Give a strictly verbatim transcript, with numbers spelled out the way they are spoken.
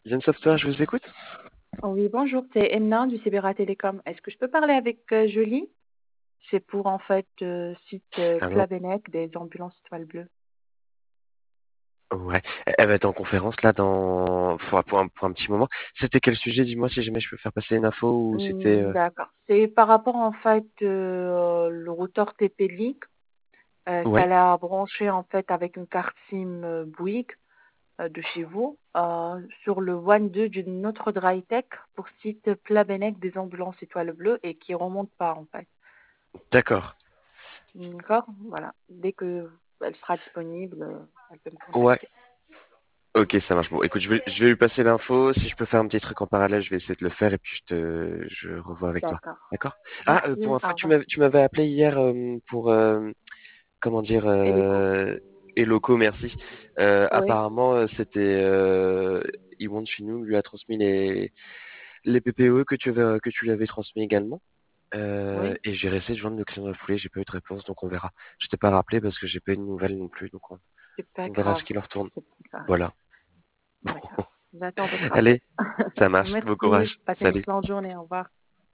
Zen Software, je vous écoute. Oui, bonjour, c'est Emna du Cyber Télécom. Est-ce que je peux parler avec euh, Julie? C'est pour en fait euh, site euh, Alors, Plavenec des ambulances étoiles bleues. ouais, elle va être en conférence là dans pour, pour un, pour un petit moment. C'était quel sujet? Dis-moi si jamais je peux faire passer une info ou c'était. Hmm, euh, d'accord. C'est par rapport en fait euh, le routeur T P-Link euh, Ouais, qu'elle a branché en fait avec une carte SIM euh, Bouygues euh, de chez vous euh, sur le WAN deux d'une autre Drytech pour site Plavenec des ambulances étoiles bleues et qui remonte pas en fait. d'accord. D'accord? Voilà. Dès que elle sera disponible, euh, elle peut me Ouais, contacter. ok, ça marche. Bon, écoute, je vais, je vais lui passer l'info. Si je peux faire un petit truc en parallèle, je vais essayer de le faire et puis je te, je revois avec toi. D'accord. D'accord? Ah, euh, pour Merci. info, Au tu revoir. m'avais, tu m'avais appelé hier euh, pour, euh, comment dire, Et l'écho. euh, Eloco, merci. Euh, Oui. apparemment, euh, c'était, euh, Iwan chez nous lui a transmis les, les P P O E que tu avais, que tu lui avais transmis également. Euh, Oui. et j'ai essayé de joindre le client dans la foulée, j'ai pas eu de réponse, donc on verra. Je t'ai pas rappelé parce que j'ai pas eu de nouvelles non plus, donc on, C'est pas on verra grave. ce qui leur tourne. C'est pas grave. Voilà. D'accord. J'attends votre appel. Allez, ça marche. Bon Merci. courage. Passez une Salut. excellente journée. Au revoir.